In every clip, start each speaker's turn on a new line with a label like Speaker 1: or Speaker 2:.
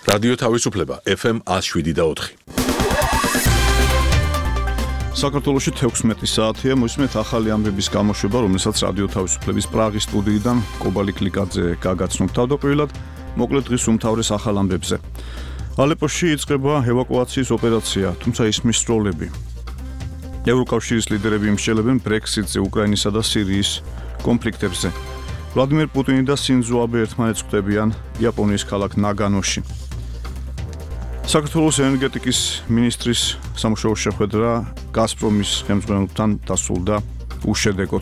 Speaker 1: რადიო თავისუფლება FM 107.4.
Speaker 2: საქართველოში 16 საათია, მოსმენთ ახალი ამბების გამოშვება, რომელსაც რადიო თავისუფლების პრაღის სტუდიიდან კობა ლიკლიკაძე გაგაცნობ თავდაპირველად, მოკლედ დღის უმთავრეს ახალ ამბებზე. ალეპოში იწყება ევაკუაციის ოპერაცია, თუმცა ისმის როლები. ევროკავშირის ლიდერები იმსჯელებენ ბრექსიტზე, უკრაინისა და სირიის კონფლიქტებზე. ვლადიმერ პუტინი და სინძო აბე ერთმანეთს ხვდებიან იაპონიის ქალაქ ნაგანოში. საქართველოს ენერგეტიკის ministris სამუშაო შეხვედრა გაზპრომის ხელმძღვანელთან დასრულდა უშედეგოდ.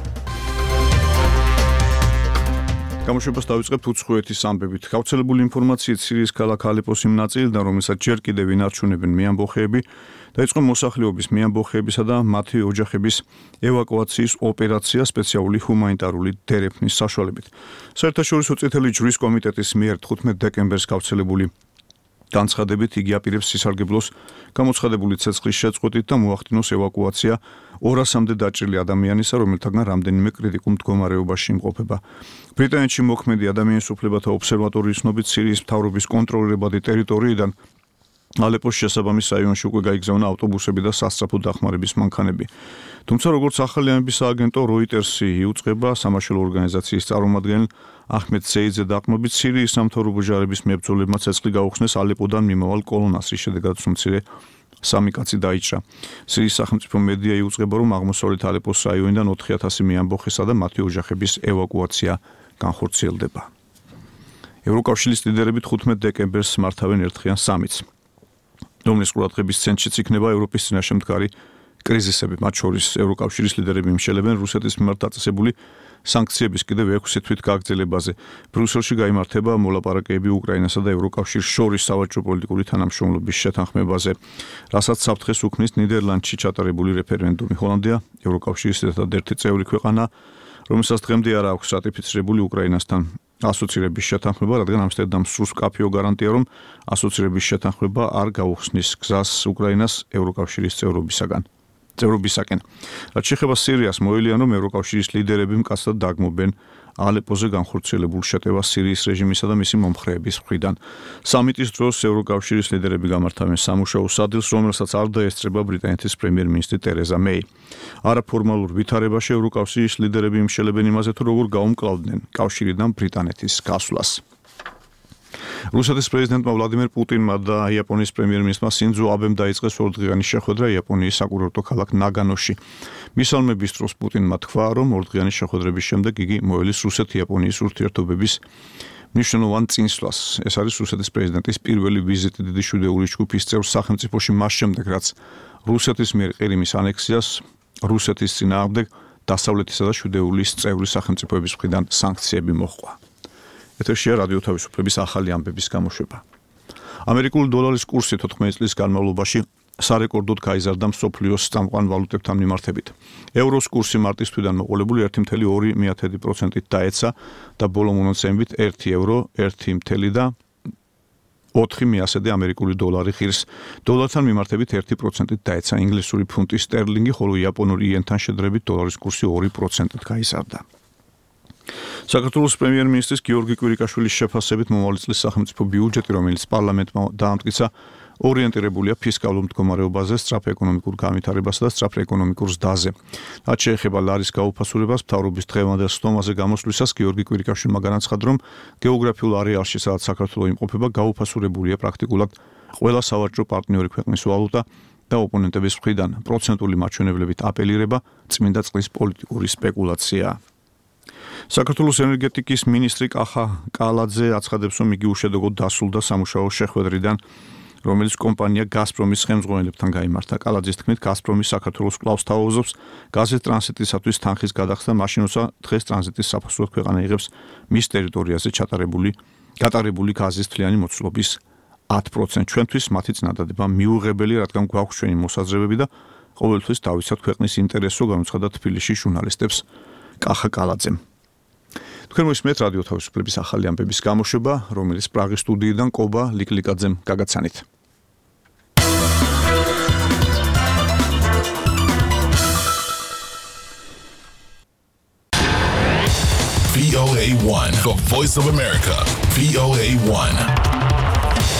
Speaker 2: გამოშვებას დავიწყებთ უცხოეთის ამბებით. გავრცელებული ინფორმაციით სირიის ქალაქ ალეპოს იმ ნაწილიდან, რომელსაც ჯერ კიდევ ინარჩუნებენ მეამბოხეები, დაიწყო მოსახლეობის მეამბოხეებისა და მათი ოჯახების ევაკუაციის ოპერაცია სპეციალური ჰუმანიტარული დერეფნის საშუალებით. საერთაშორისო წითელი ჯვრის კომიტეტის მიერ 15 დეკემბერს გავრცელებული განცხადებით იგი აპირებს სისარგებლოს გამოცხადებული ცეცხლის შეწყვეტით და მოახდინოს ევაკუაცია 200-მდე დაჭრილი ადამიანისა, რომელთაგან რამდენიმე კრიტიკულ მდგომარეობაში იმყოფება. ბრიტანეთში მოქმედი ადამიანის უფლებათა ობსერვატორიის ცნობით სირიის მთავრობის კონტროლირებადი ტერიტორიიდან ალეპოს შესაბამის რაიონში უკვე გაიგზავნა ავტობუსები და სასწრაფო დახმარების მანქანები. თუმცა როგორც ახალი ამბების სააგენტო როიტერსი იუწყება, სამაშველო ორგანიზაციის წარმომადგენელ აჰმედ სეიძე დაყრდნობით სირიის სამთავრობო ჯარების მებრძოლებმა ცეცხლი გაუხსნეს ალეპოდან მიმავალ კოლონას, რის შედეგადაც მცირე 3 კაცი დაიჭრა. სირიის სახელმწიფო მედია იუწყება, რომ აღმოსავლეთ ალეპოს რაიონიდან 4000 მეამბოხესა და მათი ოჯახების ევაკუაცია განხორციელდება. ევროკავშირის ლიდერები 15 დეკემბერს მართავენ ერთხიან სამიტს, რომლის ყურადღების ცენტრშიც იქნება ევროპის წინაშე მდგარი კრიზისები, მათ შორის ევროკავშირის ლიდერები იმშელებენ რუსეთის მიმართ დაწესებული სანქციების კიდევ 6 თვით გაგრძელებაზე. ბრიუსელში გაიმართება მოლაპარაკებები უკრაინასა და ევროკავშირს შორის სავაჭრო პოლიტიკური თანამშრომლობის შეთანხმებაზე, რასაც საფრთხეს უქმნის ნიდერლანდში ჩატარებული რეფერენდუმი. ჰოლანდია ევროკავშირის ერთადერთი წევრი ქვეყანა, რომელსაც დღემდე არ აქვს რატიფიცირებული უკრაინასთან ასოცირების შეთანხმება, რადგან ამსტერდამის სრულს მკაფიო გარანტია, რომ ასოცირების შეთანხმება არ გაუხსნის გზას უკრაინას ევროკავშირის წევრობისაკენ. რაც შეეხება სირიას, მოელიან, რომ ევროკავშირის ლიდერები მკაცრად დაგმობენ ალეპოზე განხორციელებულ შეტევას სირიის რეჟიმისა და მისი მომხრეების მხრიდან. სამიტის დროს ევროკავშირის ლიდერები გამართავენ სამუშაო სადილს, რომელსაც არ დაესწრება ბრიტანეთის პრემიერ-მინისტრი ტერეზა მეი. არაფორმალურ ვითარებაში ევროკავშირის ლიდერები იმშელებენ იმაზე, თუ როგორ გაუმკლავდნენ კავშირიდან ბრიტანეთის გასვლას. რუსეთის პრეზიდენტმა ვლადიმერ პუტინმა და იაპონიის პრემიერ-მინისტრმა სინძო აბემ დაიწყეს ორდღიანი შეხვედრა იაპონიის საკურორტო ქალაქ ნაგანოში. მისალმების დროს პუტინმა თქვა, რომ ორდღიანი შეხვედრების შემდეგ იგი მოელის რუსეთ-იაპონიის ურთიერთობების მნიშვნელოვან წინსვლას. ეს არის რუსეთის პრეზიდენტის პირველი ვიზიტი დიდი შვიდეული ჯგუფის წევრ სახელმწიფოში მას შემდეგ, რაც რუსეთის მიერ ყირიმის ანექსიას რუსეთის წინააღმდეგ დასავლეთისა და შვიდეულის წევრი სახელმწიფოების მხრიდან სანქციები მოჰყვა. ეთერშია რადიო თავისუფლების ახალი ამბების გამოშვება. ამერიკული დოლარის კურსი 14 წლის განმავლობაში სარეკორდოდ გაიზარდა მსოფლიოს წამყვან ვალუტებთან მიმართებით. ევროს კურსი მარტის თვიდან მოყოლებული 1,2% დაეცა და ბოლო მონაცემებით 1 ევრო 1,4 ამერიკული დოლარი ღირს. დოლართან მიმართებით 1% დაეცა ინგლისური ფუნტი სტერლინგი, ხოლო იაპონური იენთან შედარებით დოლარის კურსი 2% გაიზარდა. საქართველოს პრემიერ-მინისტრის გიორგი კვირიკაშვილის შეფასებით მომავალი წლის სახელმწიფო ბიუჯეტი, რომელიც პარლამენტმა დაამტკიცა, ორიენტირებულია ფისკალურ მდგომარეობაზე, სწრაფ ეკონომიკურ განვითარებასა და სწრაფ ეკონომიკურ ზრდაზე. რაც შეეხება ლარის გაუფასურებას, მთავრობის დღევანდელ სტომაზე გამოსვლისას გიორგი კვირიკაშვილმა განაცხადა, რომ გეოგრაფიულ არეალში, სადაც საქართველო იმყოფება, გაუფასურებულია პრაქტიკულად ყველა სავაჭრო პარტნიორი ქვეყნის ვალუტა და ოპონენტების მხრიდან პროცენტული მაჩვენებლებით აპელირება წმინდა წყლის პოლიტიკური სპეკულაციაა. საქართველოს ენერგეტიკის მინისტრი კახა კალაძე აცხადებს, რომ იგი უშედეგოდ დასრულდა სამუშაო შეხვედრიდან, რომელიც კომპანია გაზპრომის ხელმძღვანელებთან გაიმართა. კალაძის თქმით, გაზპრომი საქართველოს კვლავ სთავაზობს გაზის ტრანზიტისათვის თანხის გადახსნა, მაშინ როცა დღეს ტრანზიტის საფასურად ქვეყანა იღებს მის ტერიტორიაზე გატარებული გაზის თლიანი მოცულობის 10%. ჩვენთვის მათი წინადადება მიუღებელი, რადგან გვაქვს ჩვენი მოსაზრებები და ყოველთვის დავიცავთ ქვეყნის ინტერესო, გამოცხადა თბილისში ჟურნალისტებს კახა კალაძემ. თქვენ მოსმენთ რადიო თავისუფლების ახალი ამბების გამოშვება, რომელიც პრაღის სტუდიიდან კობა ლიკლიკაძემ გაგაცანით.
Speaker 3: VOA1, the voice of America, VOA1.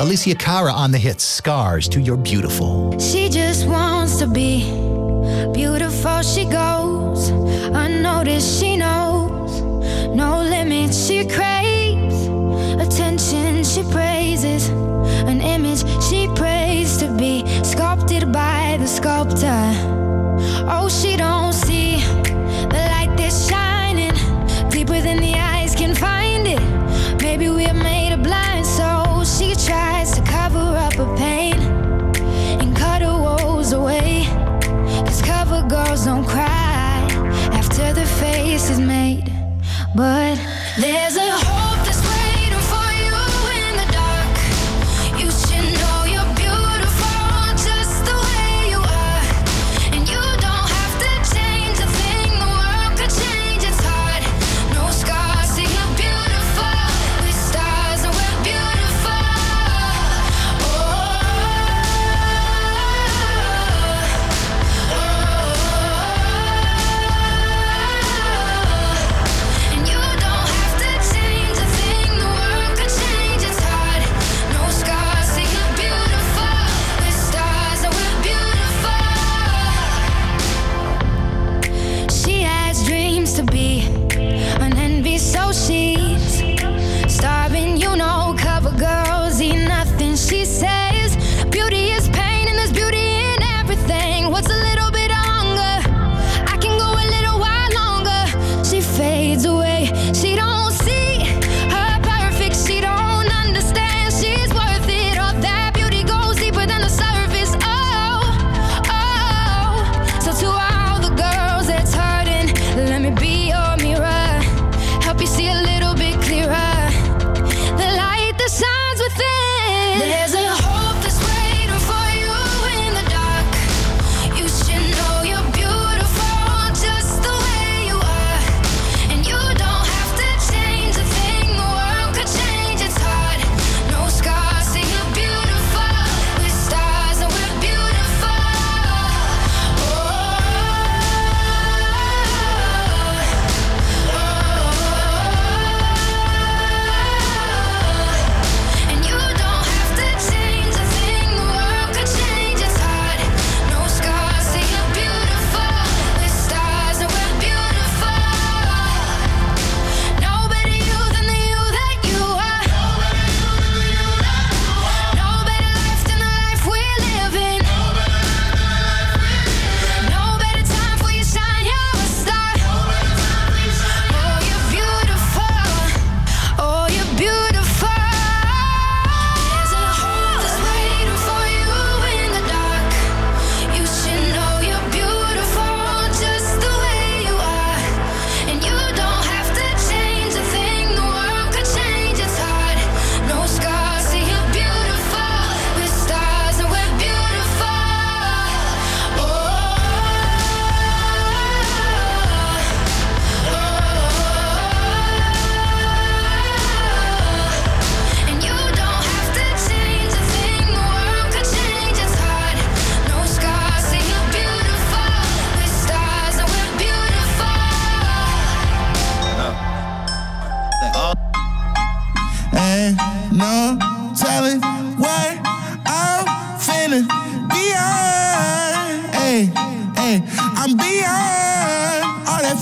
Speaker 3: Alicia Cara on the hits Scars to You're Beautiful.
Speaker 4: She just wants to be beautiful. She goes unnoticed. She knows no limits. She craves attention. She praises an image she prays to be sculpted by the sculptor. Oh, she don't see the light that's shining deeper than the eyes can find it. Maybe we're made of blind, so she tries to cover up her pain and cut her woes away. 'Cause cover girls don't cry after the face is made. But there's a hope that's waiting for you in the dark. You should know you're beautiful just the way you are. And you don't have to change a thing, the world could change its heart. No scars, see you're beautiful. With stars and we're beautiful. And you don't have to change a thing, the world could change its heart. No scars, see you're beautiful. With stars and we're beautiful. She has dreams to be an envy, so she's starving. You know, cover girls eat nothing. She says beauty is pain and there's beauty in everything. What's a little bit of hunger? I can go a little while longer. She fades away. She don't see her perfect. She don't understand she's worth it. All that beauty goes deeper than the surface. Oh, oh. So to all the girls that's hurting, let me be your mirror. Help you see a little bit clearer. The light that shines within. There's a hope that's waiting for you in the dark. You should know you're beautiful just the way you are. And you don't have to change a thing, the world could change its heart. No scars, see you're beautiful. With stars and we're beautiful. And you don't have to change a thing, the world could change its heart. No scars, see you're beautiful. With stars and we're beautiful. No better you than the you that you are. No better life than the life we're living. No better time for you shine, you're a star. Oh, you're beautiful. Oh, you're beautiful. There's a hope that's waiting for you in the dark. You should know you're beautiful just the way you are. And you don't have to change a thing, the world could change its heart. No scars, see you're beautiful. With stars and we're beautiful. And you don't have to change a thing, the world could change its heart. No scars, see you're beautiful. With stars and we're beautiful.
Speaker 5: Ain't no telling what I'm feeling beyond. Hey, hey, I'm beyond all that.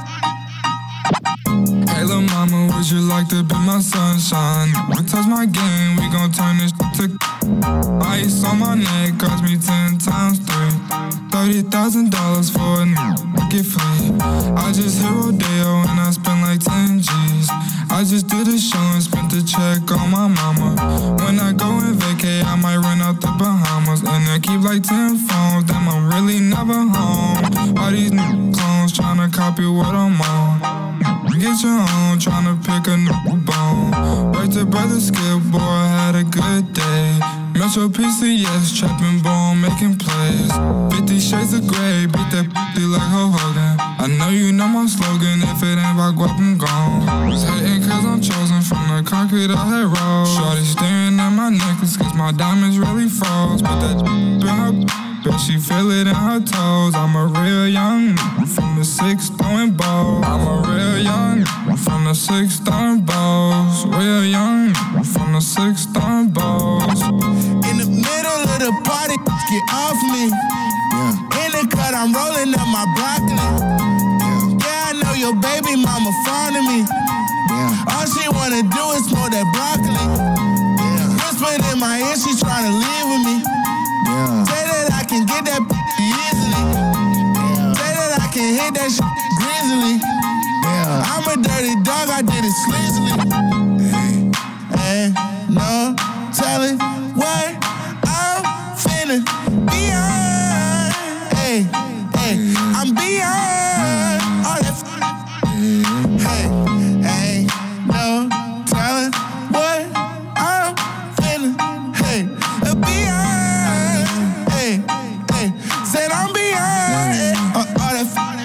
Speaker 6: Hey, lil' mama, would you like to be my sunshine? We touch my game, we gon' turn this to ice on my neck, cost me 10 times 3. $30,000 for a get free. I just hit Rodeo and I spent like 10 G's. I just did a show and spent the check on my mama. When I go and vacay, I might run out the Bahamas. And I keep like 10 phones, damn, I'm really never home. All these new clones tryna copy what I'm on. Get your own, tryna pick a new bone. Right to brother Skip, boy, had a good day. Metro PCS, trapping bone, making plays. 50 shades of gray, beat that p***y like Hulk Hogan. I know you know my slogan, if it ain't about guap, I'm gone. Was hating cause I'm chosen from the concrete I had rolled. Shorty staring at my necklace cause my diamonds really froze. Put that in her bet she feel it in her toes. I'm a real young from the 6 throwing balls. I'm a real young from the 6 throwing balls. Real young from the 6 throwing balls.
Speaker 5: In the middle of the party, get off me. In the cut, I'm rolling up my broccoli. Yeah, I know your baby mama fond of me. All she wanna do is smoke that broccoli. Whispered in my ear, she tryna live with me. Say that I can get that easily. Say that I can hit that shit greasily. I'm a dirty dog, I did it sleazily. Ain't no telling what I'm feeling beyond. I'm beyond all that. Ain't no telling what I'm feeling. Beyond. Said I'm beyond all that.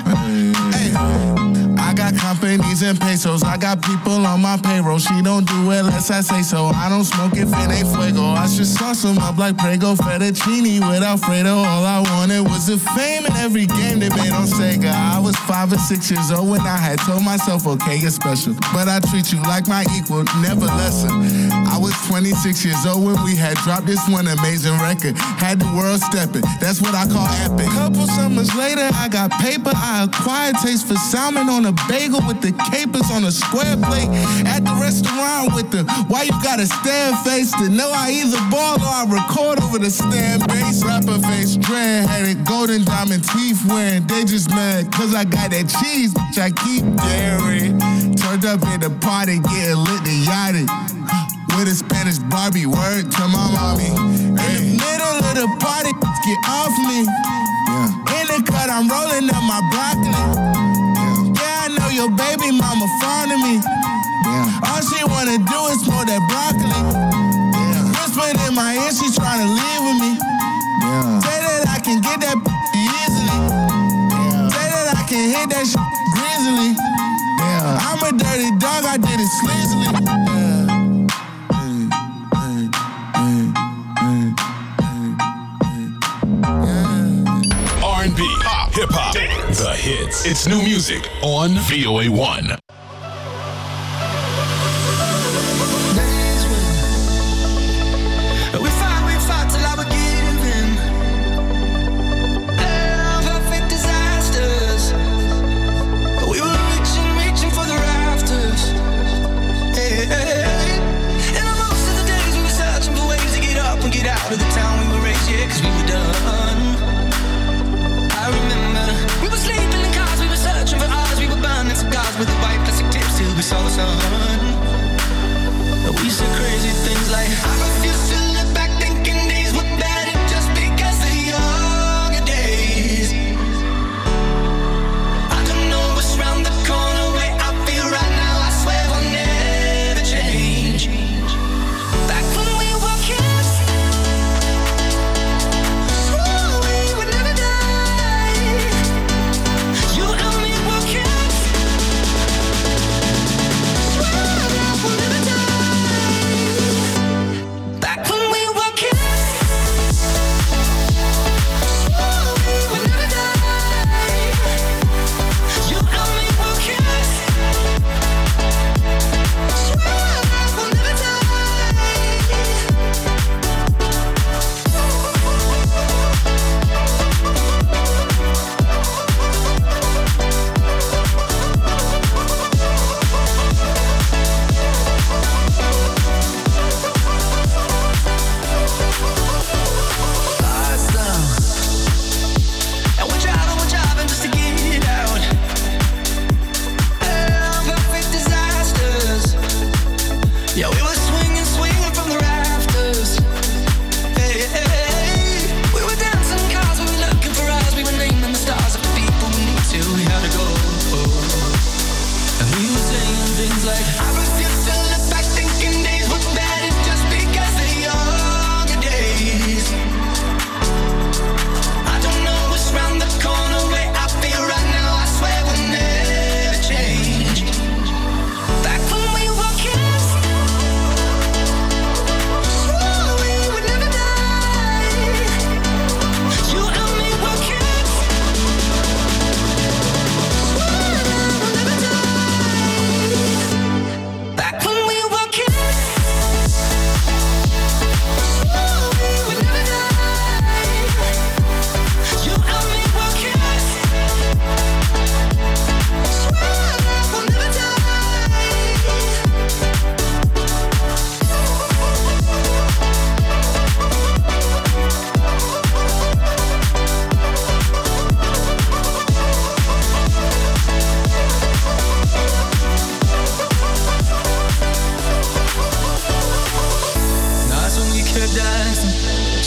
Speaker 5: I got companies and pesos. I got people on my payroll. She don't do it unless I say so. I don't smoke if it ain't fuego. I should sauce them up like Prego fettuccine with Alfredo. All I wanted was the fame in every game they made on Sega. I was 5 or 6 years old when I had told myself, okay, you're special, but I treat you like my equal, never lesser. I was 26 years old when we had dropped this one amazing record. Had the world stepping, that's what I call epic. Couple summers later, I got paper. I acquired taste for salmon on a bagel with the capers on a square plate. At the restaurant with the why you gotta stand face to know I either ball or I record over the stand bass. Rapper face, dread-headed, golden diamond teeth wearing. They just mad cause I got that cheese, which I keep daring. Turned up at the party, getting lit and yachted. With a Spanish Barbie, word to my mommy. In the middle of the party, get off me. In the cut, I'm rolling up my broccoli. Yeah, I know your baby mama fond of me. All she wanna do is smoke that broccoli. Whispered in my ear, she tryna live with me. Say that I can get that easily. Say that I can hit that shit greasily. I'm a dirty dog, I did it sleazily.
Speaker 1: R&B, pop, hip-hop, dance, the hits. It's new music on VOA1.
Speaker 7: We fought till I would give in. Perfect disasters. We were reaching for the rafters. And most of the days we were searching for ways to get up and get out of the town we were raised, yeah, cause we were done. I remember we were sleeping in cars, we were searching for ours, we were burning cigars with the white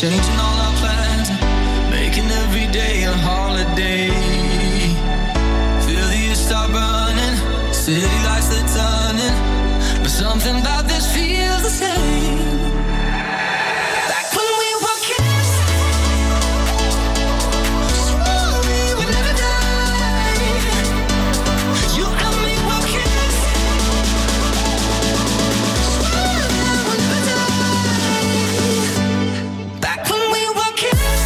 Speaker 7: changing all our plans, making every day a holiday. Feel the years start burning, city lights they're turning, but something about this feels the same. Like when we were kids, swore we would never die. You and me were kids, swore that we'll never die. Back when we were kids,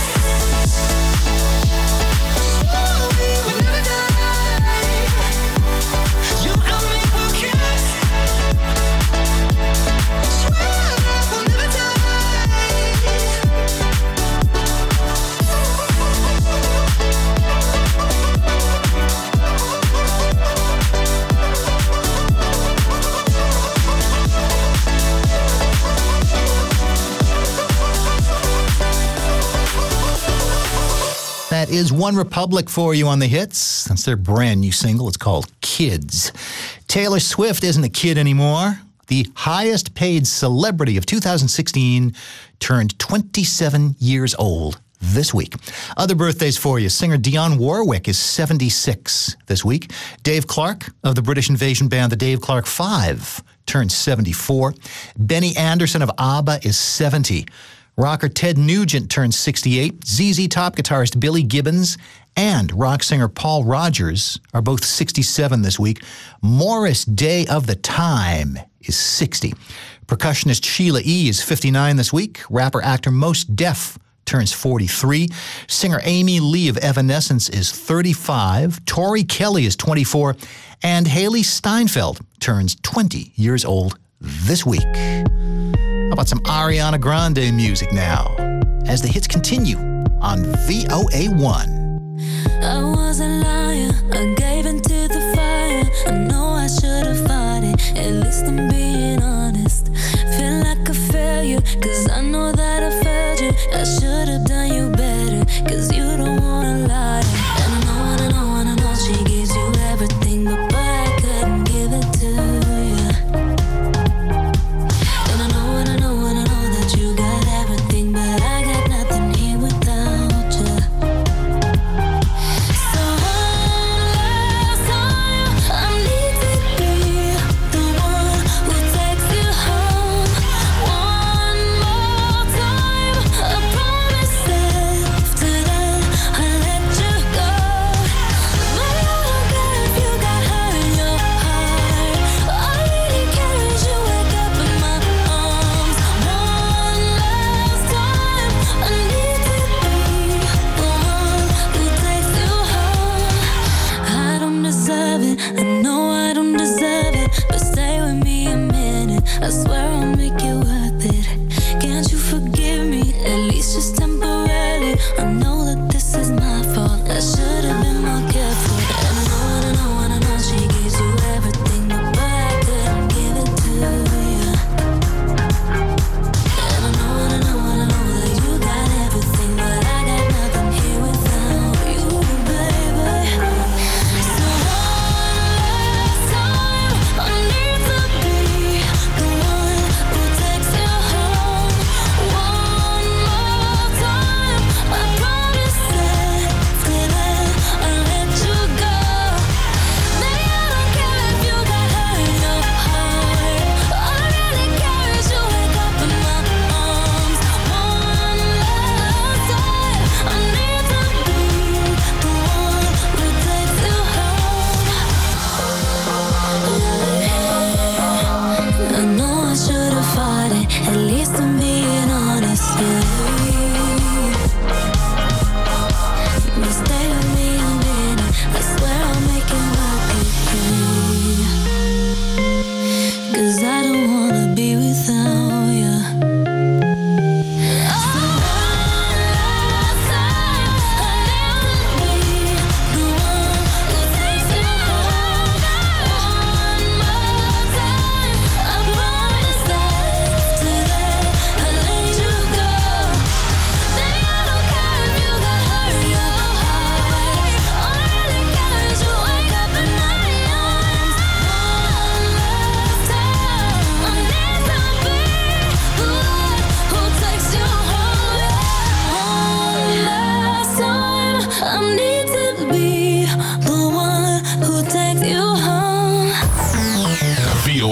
Speaker 7: swore we would never die. You and me were kids, swear that we'll never die.
Speaker 3: That is One Republic for you on the hits. That's their brand new single. It's called Kids. Taylor Swift isn't a kid anymore. The highest paid celebrity of 2016 turned 27 years old this week. Other birthdays for you. Singer Dionne Warwick is 76 this week. Dave Clark of the British invasion band The Dave Clark 5 turned 74. Benny Anderson of ABBA is 70. Rocker Ted Nugent turns 68. ZZ Top guitarist Billy Gibbons and rock singer Paul Rodgers are both 67 this week. Morris Day of the Time is 60. Percussionist Sheila E. is 59 this week. Rapper-actor Mos Def turns 43. Singer Amy Lee of Evanescence is 35. Tori Kelly is 24. And Haley Steinfeld turns 20 years old this week. How about some Ariana Grande music now, as the hits continue on VOA1.
Speaker 8: I was a liar, I gave into the fire. I know I should have fought it, at least I'm being honest. Feel like a failure, cause I know that I failed you. I should have done you better, cause you don't wanna lie. And I know she gives you everything, but boy, I couldn't give it to you. And I know that you got everything, but I got nothing here without you. So hold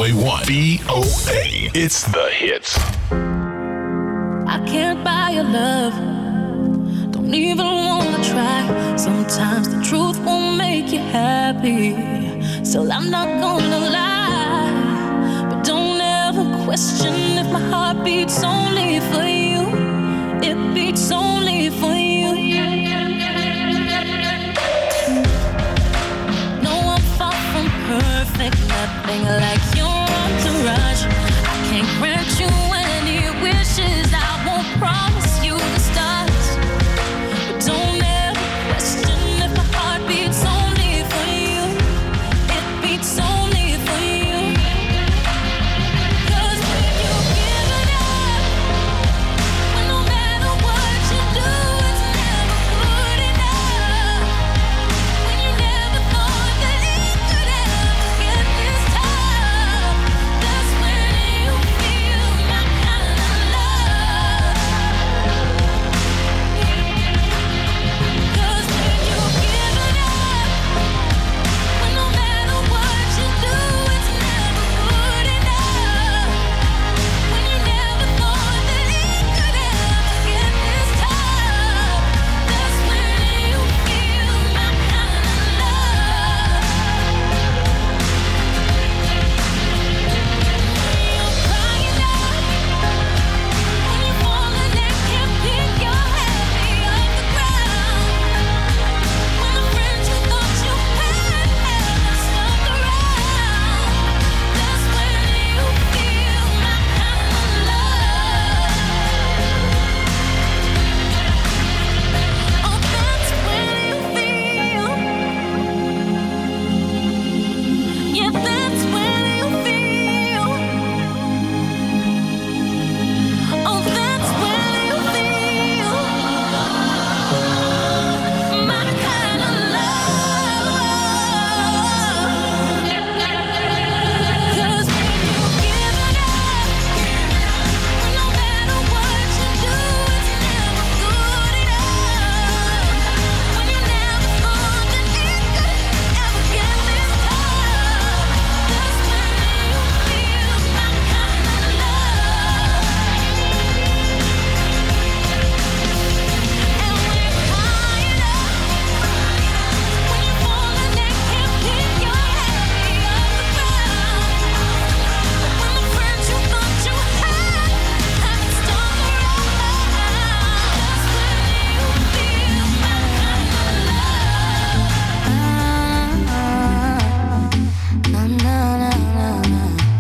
Speaker 1: VOA1. VOA. It's the hits.
Speaker 8: I can't buy your love. Don't even wanna try. Sometimes the truth won't make you happy. Still, I'm not gonna lie. But don't ever question if my heart beats only for you. It beats only for you. No, I'm far from perfect. Nothing like your entourage. I can't grant you any wishes. I won't promise you the stars. But don't ever question if my heart beats only for you. It beats only for you. 'Cause when you give it up, when no matter what you do, it's never good enough. When you never thought that it could ever get this tough, that's when you feel my kind of love. 'Cause when you give it up, when no matter what you do, it's never good enough. When you never thought that it could ever get this tough, that's when you feel my kind of love. You're crying out when you're falling and can't pick your head off the ground. When the friends you thought you had haven't stuck around, that's when you feel my kind of love. Oh, that's when you feel. Yeah, that's when you feel. Oh, that's when you feel my kind of love. 'Cause when you give it up, when no matter what you do, it's never good enough. When you never thought that it could ever get this tough, that's when you feel my kind of love. And when you're crying up, when you're falling and can't pick your head off the ground, when the friends you thought you had haven't stuck around, that's when you feel my kind of love.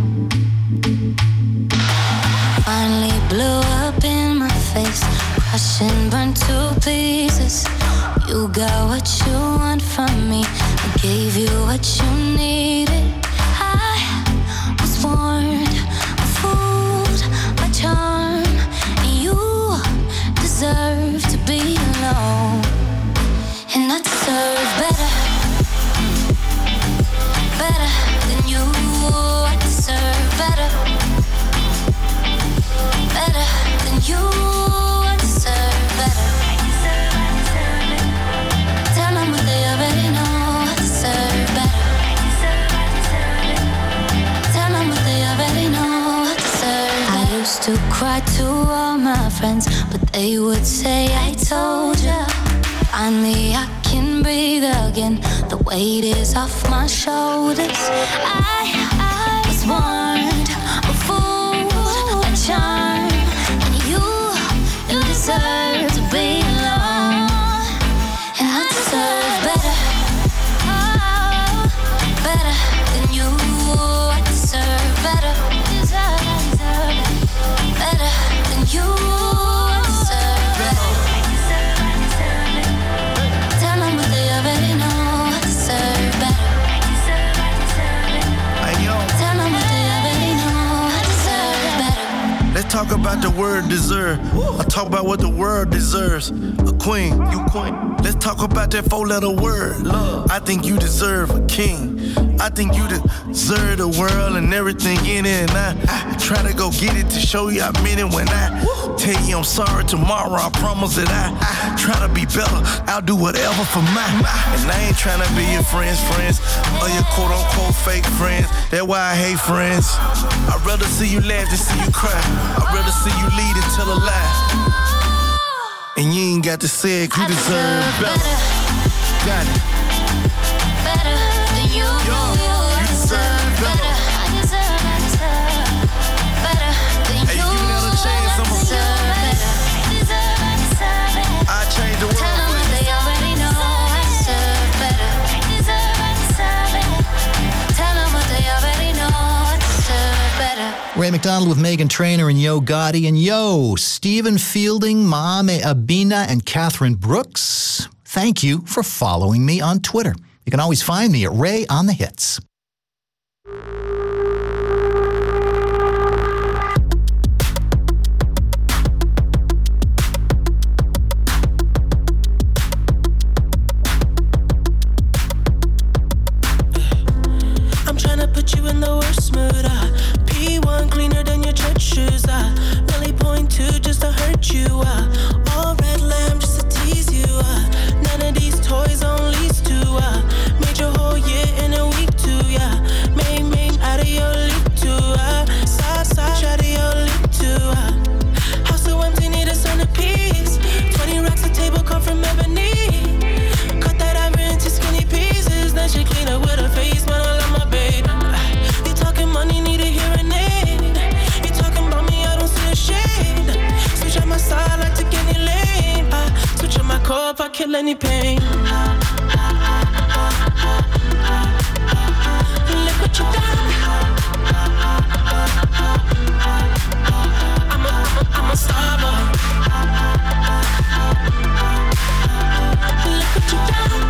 Speaker 8: Finally blew up in my face, crushed and burned to pieces. You got what you want from me, I gave you what you needed. I was warned, fooled by charm, and you deserve to be alone. And I deserve better, better than you. I deserve better, better than you. I deserve better. Tell them what they already know. I deserve better. Tell them what they already know. I deserve better. I used to cry to all my friends, but they would say I told ya. Finally I can breathe again. The weight is off my shoulders. I was warned, a fool, a charm, and you deserve to be alone. And I deserve better, oh, better than you. I deserve better, better than you. I deserve better. Tell them what they already know. I deserve better. Tell them what they already know. I deserve better.
Speaker 9: Let's talk about the word deserve. I talk about what the world deserves. A queen, you queen. Let's talk about that 4-letter word. Love. I think you deserve a king. I think you deserve the world and everything in it. And I try to go get it to show you I meant it when I tell you I'm sorry tomorrow. I promise that I try to be better. I'll do whatever for mine. And I ain't trying to be your friends or your quote unquote fake friends. That's why I hate friends. I'd rather see you laugh than see you cry. I'd rather see you lead and tell a lie. And you ain't got to say it, you deserve better. Got it.
Speaker 8: Better than you.
Speaker 9: You deserve better.
Speaker 8: I deserve better than
Speaker 9: Hey,
Speaker 8: you.
Speaker 9: you never change someone. I change the world.
Speaker 8: Tell them what they already know. I deserve better. Tell them what they already know. I deserve better.
Speaker 3: Ray McDonald with Meghan Trainor and Yo Gotti. And yo, Stephen Fielding, Maame Abina, and Catherine Brooks. Thank you for following me on Twitter. You can always find me at Ray on the Hits.
Speaker 10: I'm trying to put you in the worst mood. P1 cleaner than your church shoes. Really point to just to hurt you. All red lamb just to tease you. None of these toys on lease to. Made your whole year in a week too. Yeah, made out of your league too. Side out of your league too. House so empty, need a centerpiece. 20 racks a table come from ebony. Cut that ivory into skinny pieces. Then she clean up with her face, man, I love my baby. You talking money, need a hearing aid. You talking about me, I don't see a shade. Switch on my side, I take any lane. Switch on my core if I kill any pain. Look what you done. I'm a star boy. Look what you done.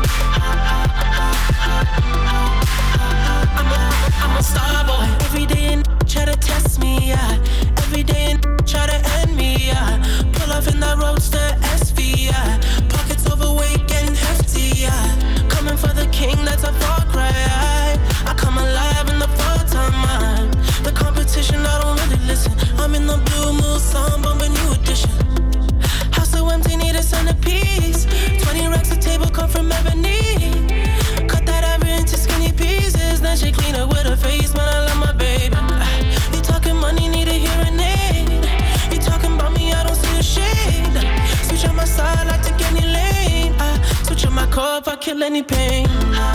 Speaker 10: I'm a star boy. Every day and try to test me, yeah. Every day and try to end me, yeah. Pull off in the roadster SV, yeah. Pockets overweight getting hefty, yeah. Coming for the king, that's a far cry. I come alive in the fall time. The competition, I don't really listen. I'm in the blue moon, song bumping new edition. House so empty, need a centerpiece. 20 racks a table come from ebony. Cut that ivory into skinny pieces. Then she clean up with her face, man, I love my baby. You talking money, need a hearing aid. You talking about me, I don't see a shade. Switch on my side, I take any lane. Switch on my core if I kill any pain.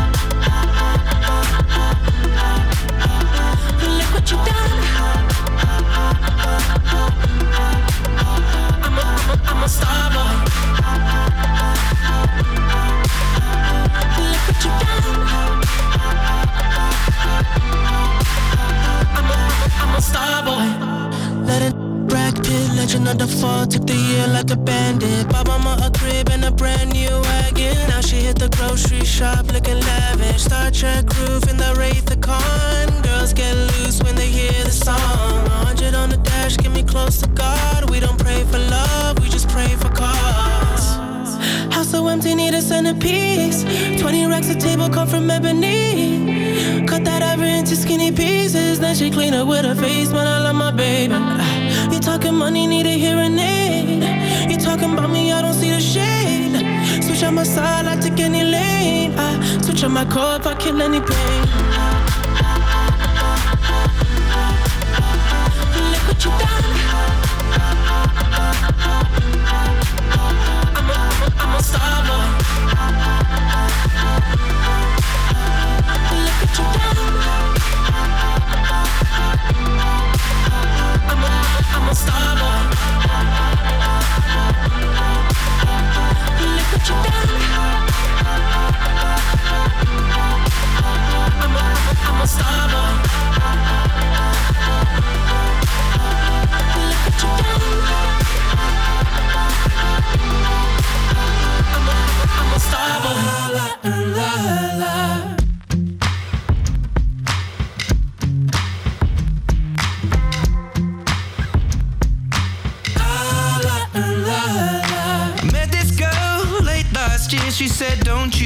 Speaker 10: Look what you done. I'm a star boy. Look what you done. I'm a star boy. Let it Brad Pitt, legend of the fall. Took the year like a bandit. Bought mama a crib and a brand new wagon. Now she hit the grocery shop looking lavish. Star Trek roof in the Wraith the Con. Girls get loose when they hear the song. 100 on the dash, get me close to God. We don't pray for love, we just pray for cause. House so empty, need a centerpiece. 20 racks a table come from ebony. Cut that ivory into skinny pieces. Then she clean up with her face, man, I love my baby. You talking money, need a hearing aid. You talking about me, I don't see the shade. Switch on my side, I take any lane. Switch on my core if I kill any pain. Look what you done. I'm a star boy. Look what you done. I'm a star boy. Look what you done. I'm a star boy. Look what you done. I'm a star boy. La, la, la.
Speaker 11: Met this girl late last year. She said, don't you worry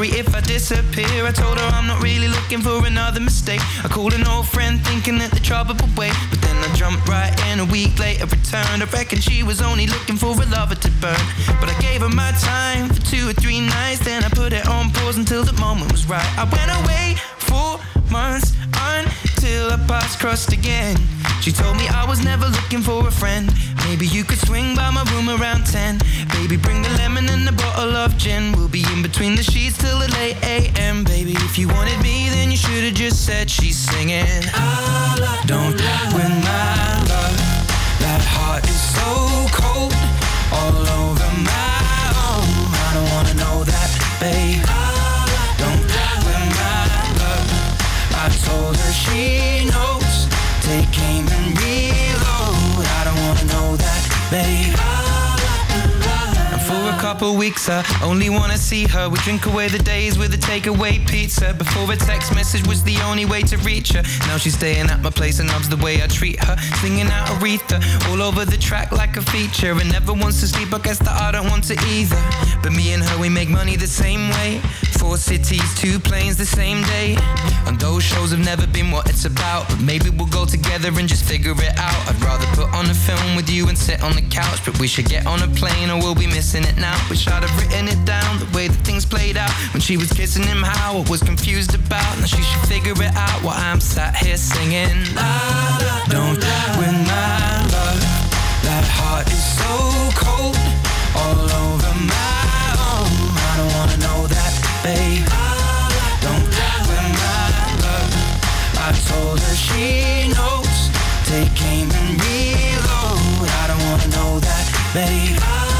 Speaker 7: sorry if I disappear. I told her I'm not really looking for another mistake. I called an old friend thinking that the trouble would wait, but then I jumped right in. A week later returned. I reckon she was only looking for a lover to burn, but I gave her my time for 2 or 3 nights. Then I put it on pause until the moment was right. I went away 4 months until our paths crossed again. She told me I was never looking for a friend. Maybe you could swing by my room around 10. Baby, bring the lemon and a bottle of gin. We'll be in between the sheets till the late AM. Baby, if you wanted me, then you should have just said she's singing. Don't win my love. That heart is so cold, all over my own. I don't wanna know that, babe. Don't win my love. I told her she knows. Take aim and reload. I don't wanna know that, babe. And for a couple weeks I only wanna see her. We drink away the days with a takeaway pizza. Before a text message was the only way to reach her. Now she's staying at my place and loves the way I treat her. Singing out Aretha all over the track like a feature. And never wants to sleep, I guess that I don't want to either. But me and her, we make money the same way. 4 cities, 2 planes the same day. And those shows have never been what it's about, but maybe we'll go together and just figure it out. I'd rather put on a film with you and sit on the couch, but we should get on a plane or we'll be missing it now. Wish I'd have written it down, the way that things played out. When she was kissing him, how I was confused about. Now she should figure it out while I'm sat here singing. Don't win my love. That heart is so cold, all over my own. I don't wanna know that, babe. Don't win my love. I told her she knows. Take aim and reload. I don't wanna know that, babe.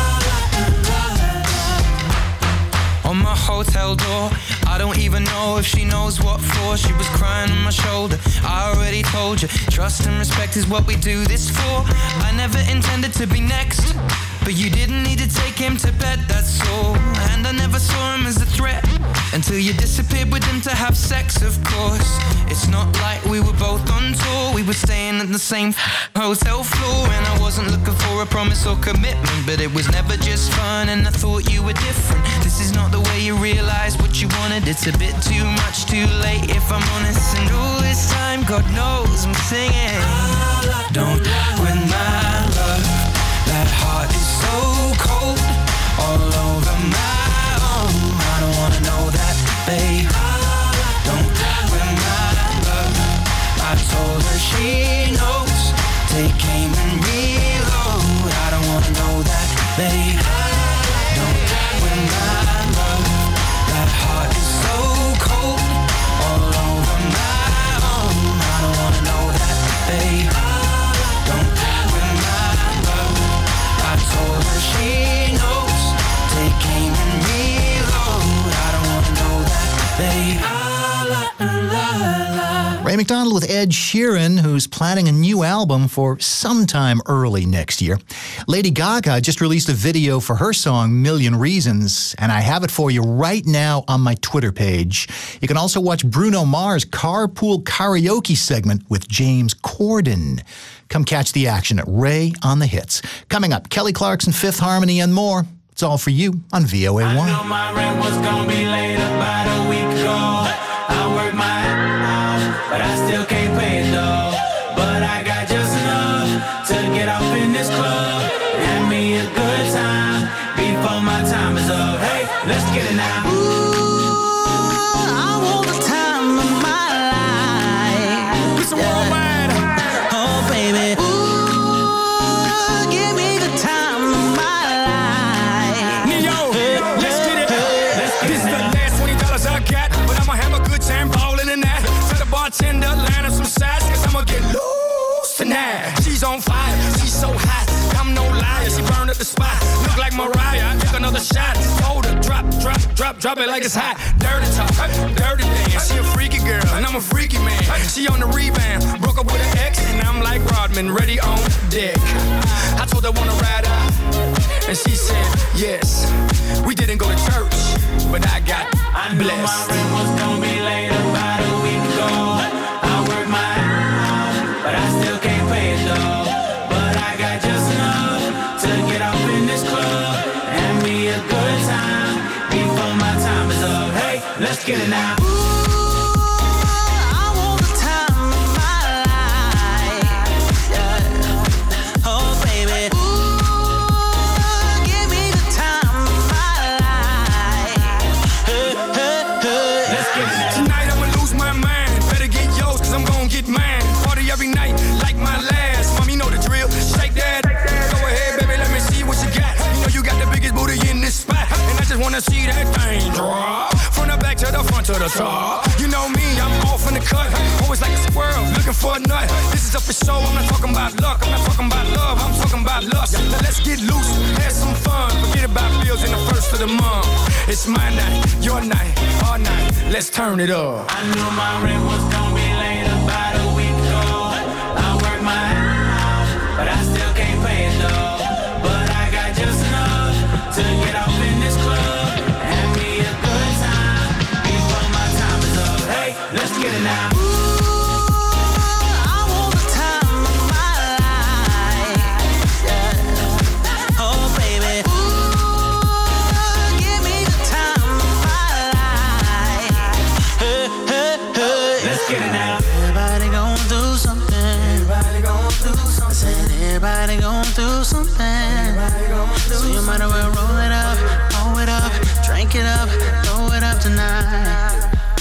Speaker 7: On my hotel door, I don't even know if she knows what for. She was crying on my shoulder. I already told you, trust and respect is what we do this for. I never intended to be next, but you didn't need to take him to bed, that's all. And I never saw him as a threat until you disappeared with him to have sex, of course. It's not like we were both on tour. We were staying at the same hotel floor. And I wasn't looking for a promise or commitment, but it was never just fun and I thought you were different. This is not the way you realize what you wanted. It's a bit too much too late if I'm honest. And all this time, God knows I'm singing. Don't win my love. That heart is so cold, all over my own. I don't wanna know that, babe. Don't win my love. I told her she knows. Take aim and reload. I don't wanna know that, babe. Don't win my love. That heart is so cold, all over my own. I don't wanna know that, babe. Don't win my love. I told her she knows. Take aim and reload. I don't wanna know that, babe.
Speaker 3: Ray McDonald with Ed Sheeran, who's planning a new album for sometime early next year. Lady Gaga just released a video for her song Million Reasons, and I have it for you right now on my Twitter page. You can also watch Bruno Mars' Carpool Karaoke segment with James Corden. Come catch the action at Ray on the Hits. Coming up, Kelly Clarkson, Fifth Harmony, and more. It's all for you on VOA1.
Speaker 10: I know my rent was gonna be late about a week ago. I worked my ass off, but I still can't pay it though. But I got just enough to get off in this club. Have me a good time before my time is up. Hey, let's get it now.
Speaker 11: I want the time of my life.
Speaker 10: Get some more wine.
Speaker 11: Oh, baby. Ooh, give me the time of my life.
Speaker 10: Neo, let's get it. This is the last $20 I got, but I'ma have a good time balling in that. Tell the bartender, line up some sides, cause I'ma get loose tonight. She's on fire, she's so hot, I'm no liar. She burned up the spot, look like Mariah. I took another shot, hold her, drop it like it's hot. Dirty talk, dirty dance. She a freaky girl, and I'm a freaky man. She on the rebound, broke up with an ex, and I'm like Rodman, ready on deck. I told her wanna ride out, and she said yes. We didn't go to church, but I got blessed. I knew my rent was gonna be late about a week ago. I worked my ass off, but I still can't pay it though. But I got just enough to get off in this club. Have me a good time before my time is up. Hey, it now.
Speaker 12: Wanna see that thing drop from the back to the front to the top. You know me, I'm off in the cut. Always like a squirrel, looking for a nut. This is up for show. I'm not talking about luck. I'm not talking about love. I'm talking about lust. Now let's get loose, have some fun. Forget about bills in the first of the month. It's my night, your night, our night. Let's turn it up.
Speaker 10: I knew my rent was gonna be late about a week ago. I worked my ass off, but I still can't pay it though. But I got just enough to get off in this club. Let's get it now.
Speaker 11: I want the time of my life. Yeah. Oh, baby. Give me the time of my life. Hey, hey, hey.
Speaker 10: Let's get it now.
Speaker 11: Everybody gon' do something.
Speaker 10: Everybody gon' do something.
Speaker 11: I said everybody gon' do something. So you might as well roll it up, drink it up, throw it up tonight.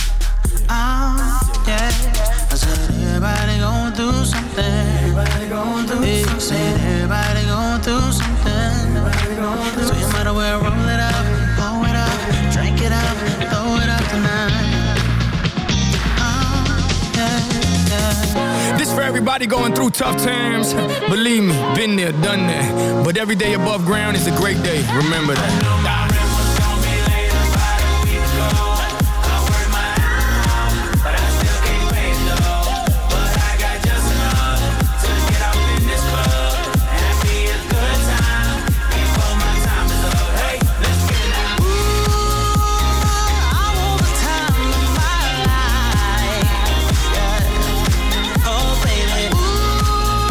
Speaker 11: Yeah, I said everybody gon' do something.
Speaker 10: Everybody gon' do something.
Speaker 11: Said everybody gon' do something. So you might as well roll it up, blow it up, drink it up, throw it up tonight. Yeah, yeah.
Speaker 12: This for everybody going through tough times. Believe me, been there, done that. But every day above ground is a great day. Remember that.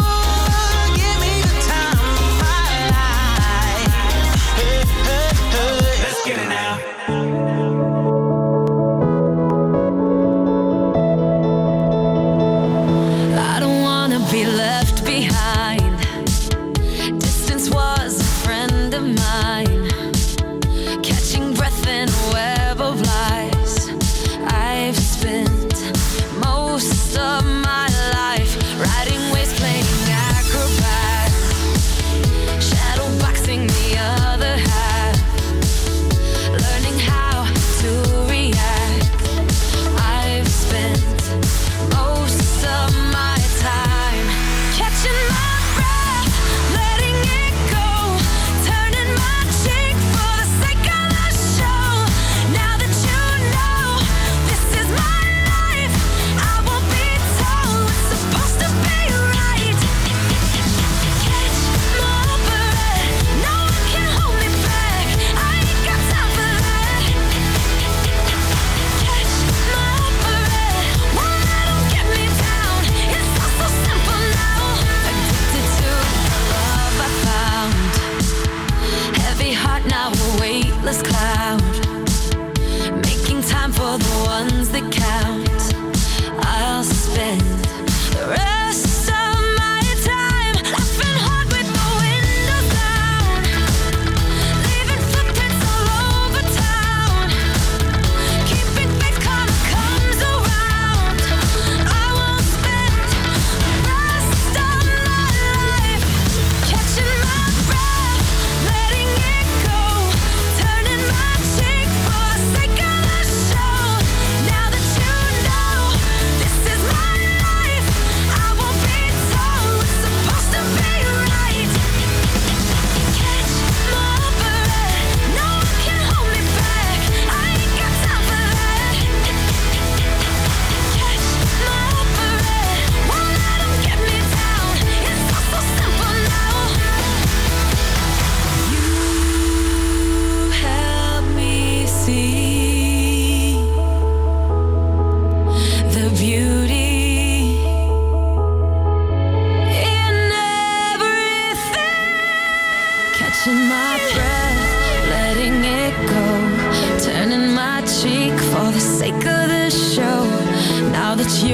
Speaker 11: Hey, hey, hey.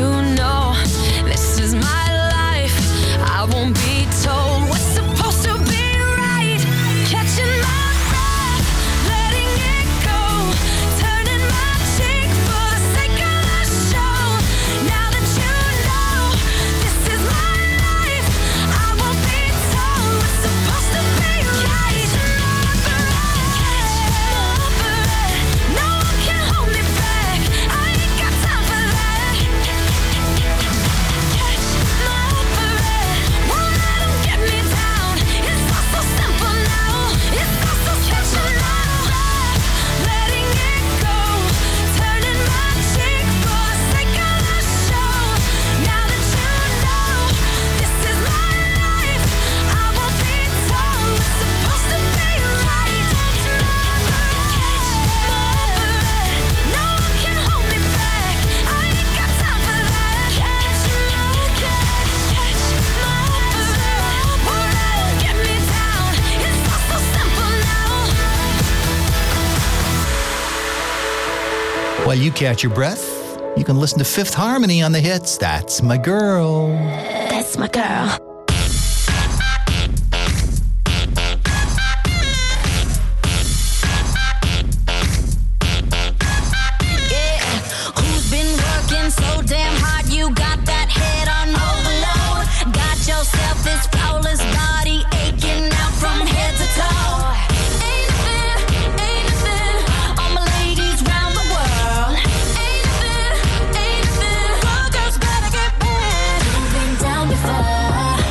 Speaker 4: know this is my life. I won't be told what's supposed to be right. Catching my breath, letting it go, turning my cheek for the sake of the show. Now that you know this is my life, I won't be told what's supposed to be right. No one can hold me back. I ain't got time for that. Catch my breath, won't let 'em get me down. It's all so simple now. It's all so catching my breath, letting it go, turning my cheek for the sake of the show. Now that you know this is my life, I won't be told what's supposed to be right. Catch my breath, no one can hold me back. I ain't got time for that. Catch my breath, won't let 'em get me down. It's all so simple now.
Speaker 3: While you catch your breath, you can listen to Fifth Harmony on the hits. That's my girl.
Speaker 8: That's my girl.
Speaker 13: Yeah, who's been working so damn hard? You got that head on overload. Got yourself this flawless body aching out from head to toe. Ain't nothing, all my ladies round the world. Ain't nothing, all girls better get back. You've been down before.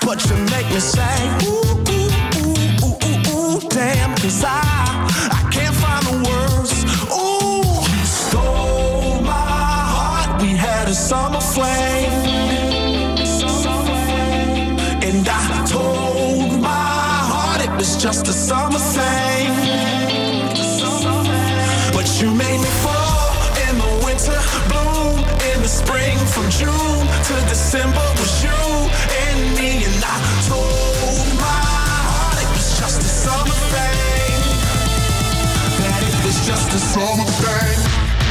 Speaker 9: but you make me say, ooh, ooh, ooh, ooh, ooh, ooh, damn, 'cause I can't find the words. Ooh, you stole my heart. We had a summer flame, and I told my heart it was just a summer thing. But you made me fall in the winter, bloom in the spring, from June to December was you and me, and I told my heart it was just a summer thing, that it was just a summer thing.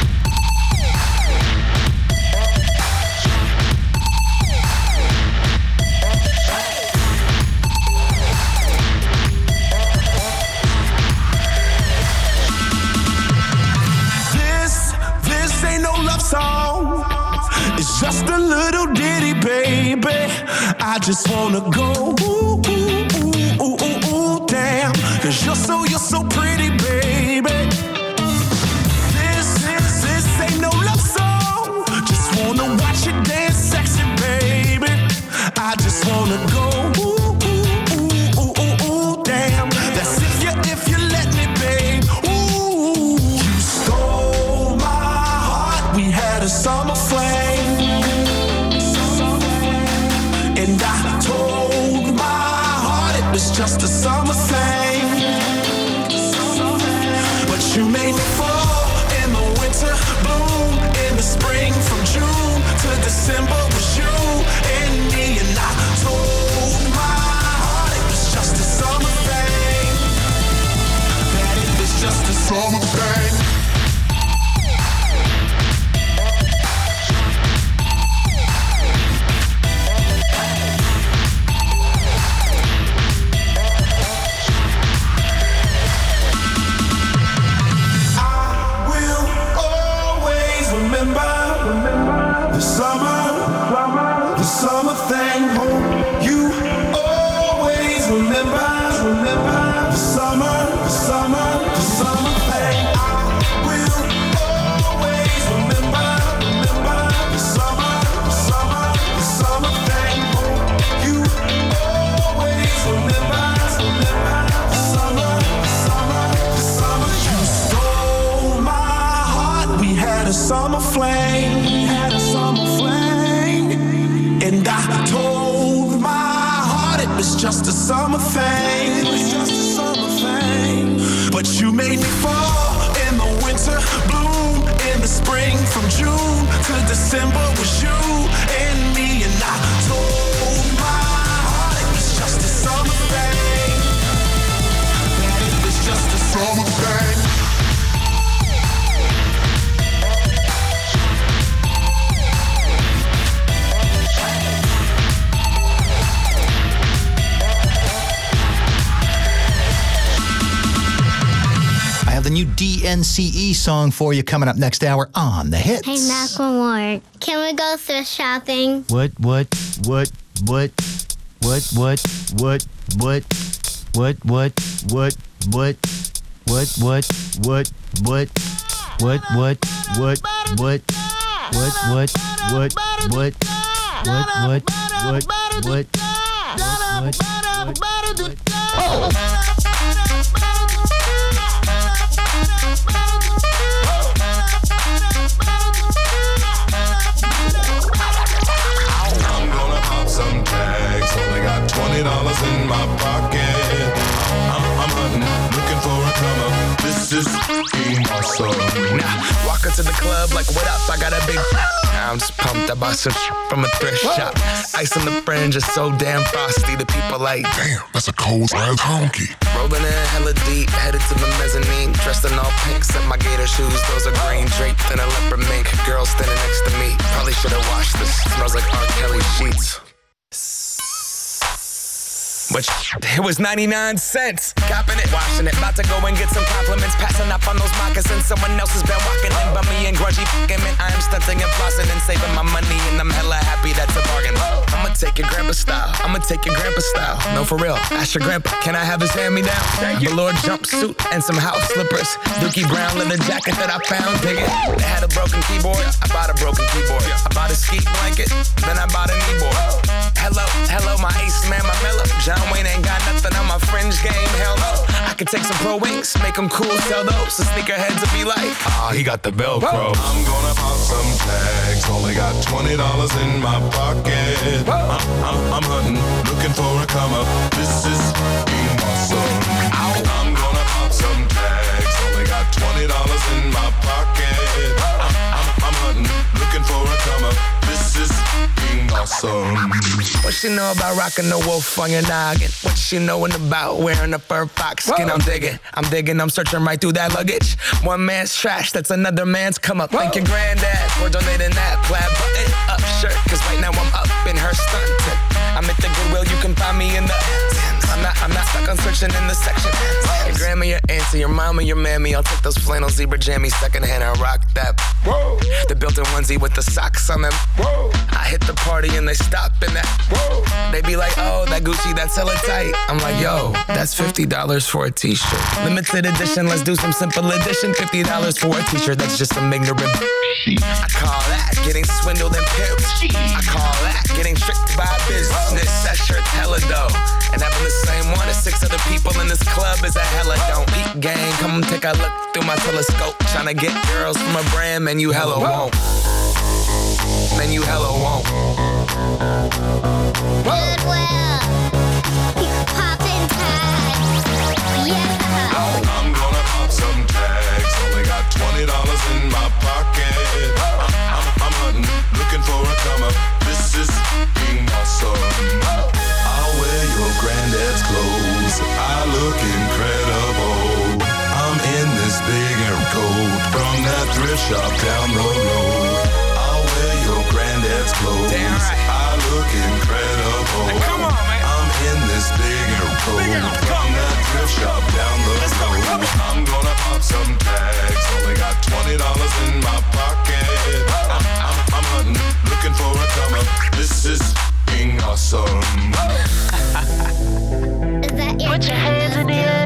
Speaker 9: This ain't no love song, it's just a little ditty, baby. I just wanna go ooh, ooh, ooh, ooh, ooh, ooh, damn, 'cause you're so pretty, baby. This ain't no love song, just wanna watch you dance sexy, baby. I just wanna go ooh, ooh, ooh, ooh, ooh, ooh, damn. That's if you let me, babe. Ooh, you stole my heart. We had a summer flame, and I told my heart it was just a summer thing. But you made me fall in the winter, bloom in the spring, from June to December was you and me, and I told my heart it was just a summer thing, that it was just a summer thing. The summer thing. Hope you always remember the summer thing. I will always remember the summer thing. Hope you always remember the summer. You stole my heart. We had a summer flame. And I told my heart it was just a summer thing. But you made me fall in the winter, bloom in the spring, from June to December was you and me, and I told my heart it was just a summer thing, that it was just a summer thing.
Speaker 3: The new DNCE song for you coming up next hour on The Hits.
Speaker 14: Hey, Macklemore, can we go thrift shopping?
Speaker 3: What?
Speaker 15: Some tags, only got $20 in my pocket. I'm hunting, looking for a come up. This is awesome.
Speaker 12: Nah, walk into the club like, what up? I got a big. I'm just pumped. I bought some from a thrift shop. Ice on the fringe is so damn frosty. The people like,
Speaker 15: damn, that's a cold ass honky.
Speaker 12: Rolling in hella deep, headed to the mezzanine. Dressed in all pink, set my gator shoes. Those are green, draped in a leopard mink. Girl standing next to me. Probably should have washed this. Smells like R. Kelly sheets. But it was 99 cents. Copping it, washing it. About to go and get some compliments. Passing up on those moccasins. Someone else has been walking in by me and grudgy fucking man. I am stunting and flossing and saving my money, and I'm hella happy that's a bargain. I'ma take your grandpa style. No, for real. Ask your grandpa, can I have his hand-me-down? Velour jumpsuit and some house slippers. Dookie brown leather jacket that I found. Dig it. They had a broken keyboard. I bought a broken keyboard. I bought a ski blanket. Then I bought a kneeboard. hello, my ace man, my mellow. John Wayne ain't got nothing on my fringe game, hell no. I could take some pro wings, make them cool, sell those. So sneakerheads will be like,
Speaker 1: he got the Velcro.
Speaker 12: Whoa.
Speaker 15: I'm gonna pop some tags. Only got $20 in my pocket. I'm hunting, looking for a come up. This is being awesome. I'm gonna pop some tags. Only got $20 in my pocket. I'm hunting, looking for a come up. This is being awesome.
Speaker 12: What she know about rocking the wolf on your noggin? What she knowin' about wearing a fur fox skin? I'm digging, I'm searching right through that luggage. One man's trash, that's another man's come up. Thank your granddad for donating that plaid button up shirt. Cause right now I'm up in her stunt. I'm at the Goodwill, you can find me in the I'm not stuck on searching in the section. Your grandma, your auntie, your mama, your mammy. I'll take those flannel zebra jammies secondhand and rock that. Whoa. The built-in onesie with the socks on them. Whoa. I hit the party and they stop in that. Whoa. They be like, oh, that Gucci, that's hella tight. I'm like, yo, that's $50 for a t-shirt. Limited edition, let's do some simple edition. $50 for a t-shirt, that's just some ignorant. I call that getting swindled and pimped. I call that getting tricked by business. That shirt's hella dope. And having the same one as 6 other people in this club is a hella don't. Peak gang, come take a look through my telescope. Tryna get girls from a brand, man, you hella won't. Man, you hella won't.
Speaker 14: Goodwill. Poppin' tags. Yeah.
Speaker 15: I'm gonna pop some tags. Only got $20 in my pocket. I'm hunting, looking for a come up. This is being awesome. I'll wear your granddad's clothes. I look incredible. I'm in this big air coat from that thrift shop down the road. I'll wear your granddad's clothes.
Speaker 12: Damn right.
Speaker 15: I look incredible.
Speaker 12: Hey, come on, man.
Speaker 15: I'm in this big air coat from that thrift shop down the road. I'm gonna pop some tags. Only got $20 in my pocket. I'm hunting, looking for a come up. This is being awesome.
Speaker 14: Is that your
Speaker 10: Put your hands in the air,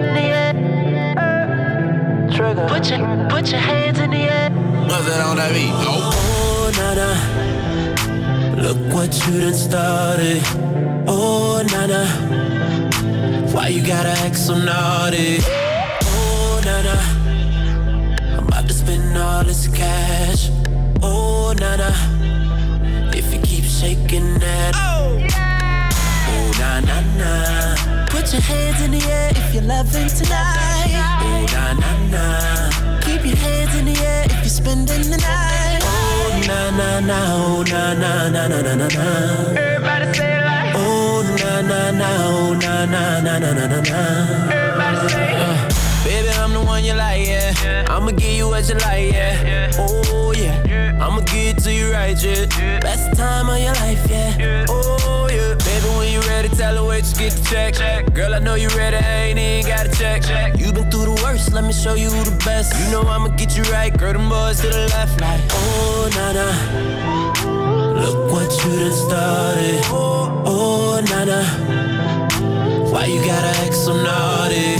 Speaker 10: Trigger. Put your hands in the air.
Speaker 9: What's that on that beat?
Speaker 10: Oh, nana, look what you done started. Oh, nana, why you gotta act so naughty? Oh, nana, I'm about to spend all this cash. Oh, nana, if you keep shaking that. Oh, na na na. Put your hands in the air if you're loving tonight. Oh, na na na. Keep your hands in the air if you're spending the night. Oh, na na na. Oh, na na na na na na na. Everybody say it like. Oh, na na na. Oh, na na na na na na na. Everybody say it. Baby, I'm the one you like, yeah. I'ma give you what you like, yeah. Oh, yeah. I'ma give it to you right, yeah. Best time of your life, yeah. Oh, yeah. Baby, when you ready, tell her wait, just get the check. Girl, I know you ready, I ain't even gotta check. You been through the worst, let me show you who the best. You know I'ma get you right, girl, them boys to the left, like. Oh, nana, look what you done started. Oh, nana, why you gotta act so naughty?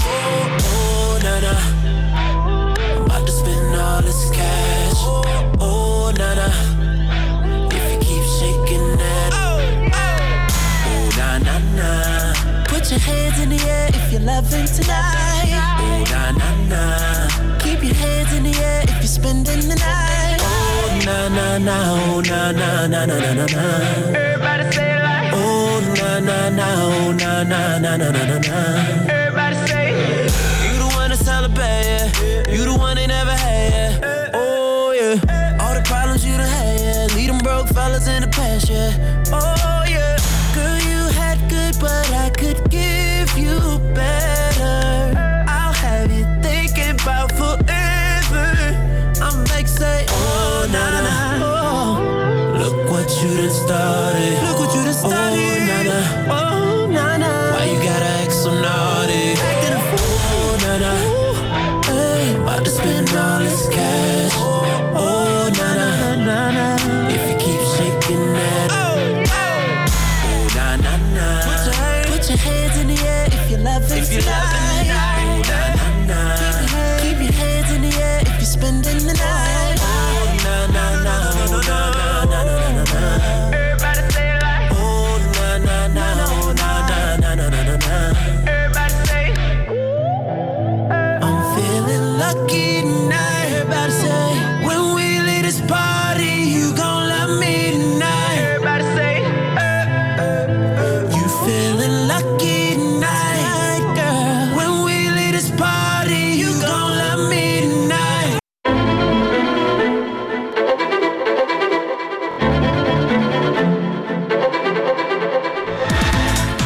Speaker 10: I'm about to spend all this cash. Oh, nana, if you keep shaking that. Oh, na na na. Put your hands in the air if you're loving tonight. Oh, na na na. Keep your hands in the air if you're spending the night. Oh, na na na. Oh, na na na na na na na. Everybody say it like. Oh, na na na. Oh, na na na na na na na. Everybody say it. Celebrate, yeah. You the one they never had, yeah. Oh, yeah. All the problems you done had, yeah. Leave them broke fellas in the past, yeah. Oh, yeah. Girl, you had good, but I could give you better. I'll have you thinking about forever. I'm like, say, oh, na-na. Oh, look what you done started. Look what you done started. Oh, na-na. Oh, na-na. Why you gotta act so naughty? Acting a fool. Oh, na-na. About to spend all this cash. Oh, na na na. If you keep shaking that. Oh, na na na. Put your hands in the air if you're loving tonight. Oh, na na na. Keep your hands in the air if you're spending the night. Oh, na na na. Oh, na na na na na na. Everybody say it like. Oh, na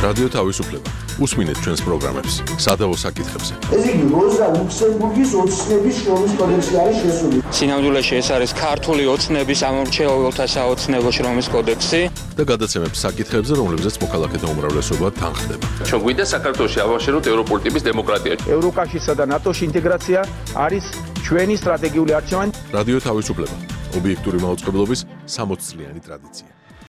Speaker 16: რადიო თავისუფლება. უსმინეთ ჩვენს პროგრამებს სადავო საკითხებზე.
Speaker 17: ესე იგი, როზა ლუქსემბურგის ოცნების შრომის კოდექსი არის შესული.
Speaker 18: სინამდვილეში ეს არის ქართული ოცნების ამომრჩეველთა საოცნებო შრომის კოდექსი
Speaker 16: და გადაცემებს საკითხებზე, რომლებზეც მოქალაქეთა უმრავლესობა თანხდება.
Speaker 19: ჩვენ გვინდა საქართველოში ავაშენოთ ევროპული ტიპის დემოკრატია.
Speaker 20: ევროკავშირსა და ნატოში ინტეგრაცია არის ჩვენი სტრატეგიული არჩევანი.
Speaker 16: რადიო თავისუფლება. ობიექტური მაუწყებლობის 60 წლიანი ტრადიცია.